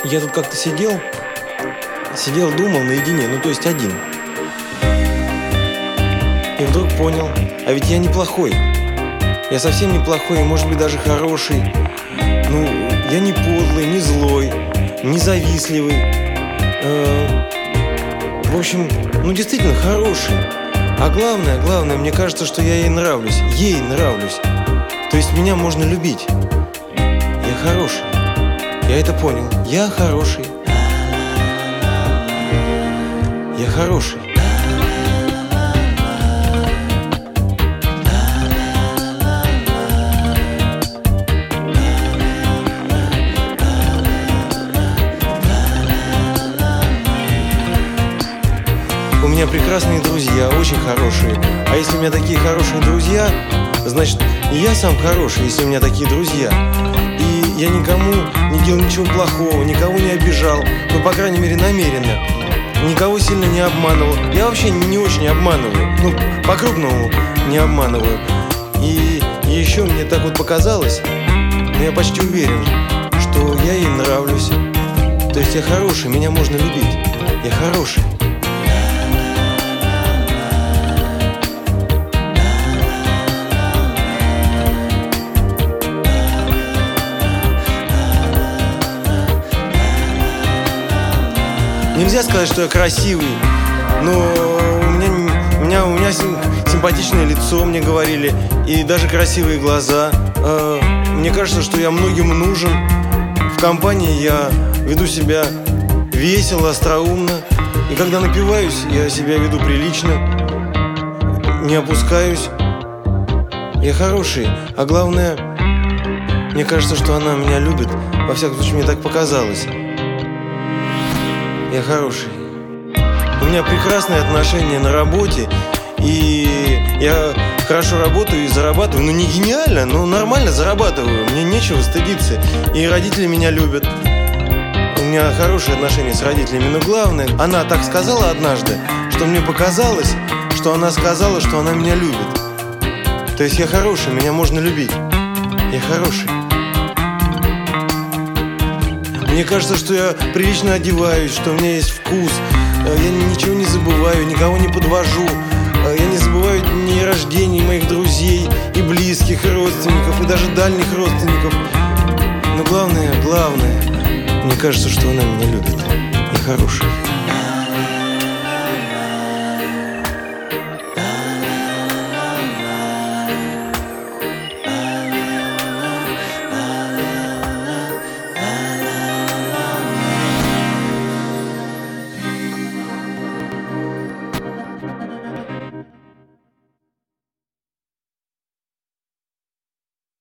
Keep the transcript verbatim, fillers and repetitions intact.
Я тут как-то сидел, сидел, думал наедине, ну то есть один. И вдруг понял, а ведь я неплохой. Я совсем неплохой, может быть, даже хороший. Ну, я не подлый, не злой, не завистливый. Э, в общем, ну действительно хороший. А главное, главное, мне кажется, что я ей нравлюсь. Ей нравлюсь. То есть меня можно любить. Я хороший. Я это понял. Я хороший. Я хороший. У меня прекрасные друзья, очень хорошие. А если у меня такие хорошие друзья, значит, и я сам хороший, если у меня такие друзья. И я никому не делал ничего плохого, никого не обижал. Ну, по крайней мере, намеренно. Никого сильно не обманывал. Я вообще не очень обманываю. Ну, по-крупному не обманываю. И еще мне так вот показалось, но я почти уверен, что я ей нравлюсь. То есть я хороший, меня можно любить. Я хороший. Нельзя сказать, что я красивый, но у меня, у меня, у меня симпатичное лицо, мне говорили, и даже красивые глаза. Мне кажется, что я многим нужен. В компании я веду себя весело, остроумно. И когда напиваюсь, я себя веду прилично, не опускаюсь. Я хороший, а главное, мне кажется, что она меня любит. Во всяком случае, мне так показалось. Я хороший. У меня прекрасные отношения на работе. И я хорошо работаю и зарабатываю. Ну, не гениально, но нормально зарабатываю. Мне нечего стыдиться. И родители меня любят. У меня хорошие отношения с родителями. Но главное, она так сказала однажды, что мне показалось, что она сказала, что она меня любит. То есть я хороший, меня можно любить. Я хороший. Мне кажется, что я прилично одеваюсь, что у меня есть вкус. Я ничего не забываю, никого не подвожу. Я не забываю дни рождения моих друзей и близких, и родственников, и даже дальних родственников. Но главное, главное, мне кажется, что она меня любит. Я хороший.